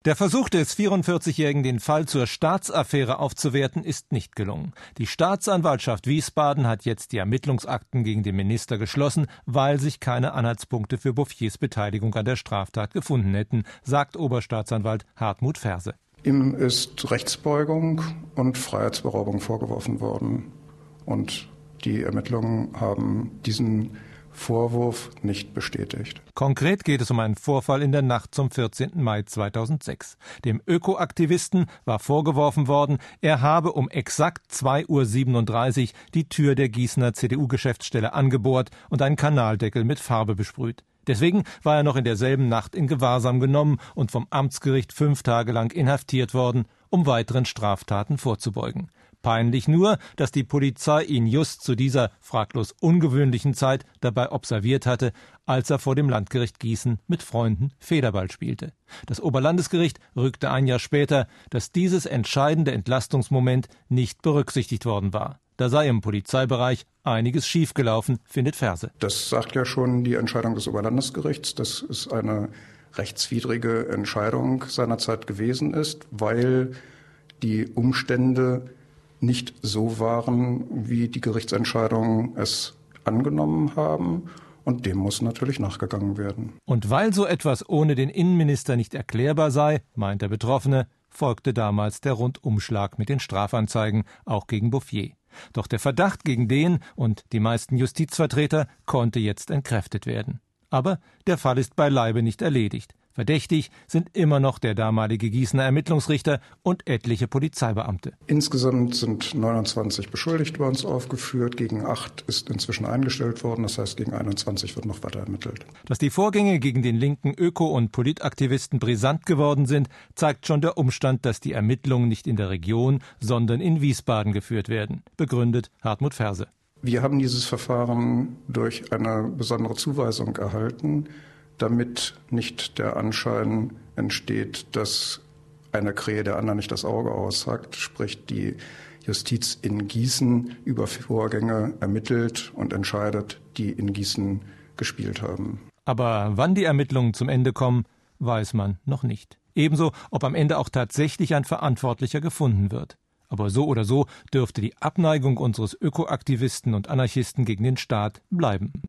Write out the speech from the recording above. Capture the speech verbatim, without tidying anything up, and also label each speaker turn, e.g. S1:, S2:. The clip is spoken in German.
S1: Der Versuch des vierundvierzigjährigen, den Fall zur Staatsaffäre aufzuwerten, ist nicht gelungen. Die Staatsanwaltschaft Wiesbaden hat jetzt die Ermittlungsakten gegen den Minister geschlossen, weil sich keine Anhaltspunkte für Bouffiers Beteiligung an der Straftat gefunden hätten, sagt Oberstaatsanwalt Hartmut Ferse.
S2: Ihm ist Rechtsbeugung und Freiheitsberaubung vorgeworfen worden. Und die Ermittlungen haben diesen Vorwurf nicht bestätigt.
S1: Konkret geht es um einen Vorfall in der Nacht zum vierzehnten Mai zweitausendsechs. Dem Ökoaktivisten war vorgeworfen worden, er habe um exakt zwei Uhr siebenunddreißig die Tür der Gießener C D U-Geschäftsstelle angebohrt und einen Kanaldeckel mit Farbe besprüht. Deswegen war er noch in derselben Nacht in Gewahrsam genommen und vom Amtsgericht fünf Tage lang inhaftiert worden, um weiteren Straftaten vorzubeugen. Peinlich nur, dass die Polizei ihn just zu dieser fraglos ungewöhnlichen Zeit dabei observiert hatte, als er vor dem Landgericht Gießen mit Freunden Federball spielte. Das Oberlandesgericht rückte ein Jahr später, dass dieses entscheidende Entlastungsmoment nicht berücksichtigt worden war. Da sei im Polizeibereich einiges schiefgelaufen, findet Ferse.
S2: Das sagt ja schon die Entscheidung des Oberlandesgerichts, dass es eine rechtswidrige Entscheidung seinerzeit gewesen ist, weil die Umstände nicht so waren, wie die Gerichtsentscheidungen es angenommen haben. Und dem muss natürlich nachgegangen werden.
S1: Und weil so etwas ohne den Innenminister nicht erklärbar sei, meint der Betroffene, folgte damals der Rundumschlag mit den Strafanzeigen, auch gegen Bouffier. Doch der Verdacht gegen den und die meisten Justizvertreter konnte jetzt entkräftet werden. Aber der Fall ist beileibe nicht erledigt. Verdächtig sind immer noch der damalige Gießener Ermittlungsrichter und etliche Polizeibeamte.
S2: Insgesamt sind neunundzwanzig Beschuldigte bei uns aufgeführt. Gegen acht ist inzwischen eingestellt worden. Das heißt, gegen einundzwanzig wird noch weiter ermittelt.
S1: Dass die Vorgänge gegen den linken Öko- und Politaktivisten brisant geworden sind, zeigt schon der Umstand, dass die Ermittlungen nicht in der Region, sondern in Wiesbaden geführt werden, begründet Hartmut Ferse.
S2: Wir haben dieses Verfahren durch eine besondere Zuweisung erhalten, damit nicht der Anschein entsteht, dass eine Krähe der anderen nicht das Auge aushackt, sprich die Justiz in Gießen über Vorgänge ermittelt und entscheidet, die in Gießen gespielt haben.
S1: Aber wann die Ermittlungen zum Ende kommen, weiß man noch nicht. Ebenso, ob am Ende auch tatsächlich ein Verantwortlicher gefunden wird. Aber so oder so dürfte die Abneigung unseres Ökoaktivisten und Anarchisten gegen den Staat bleiben.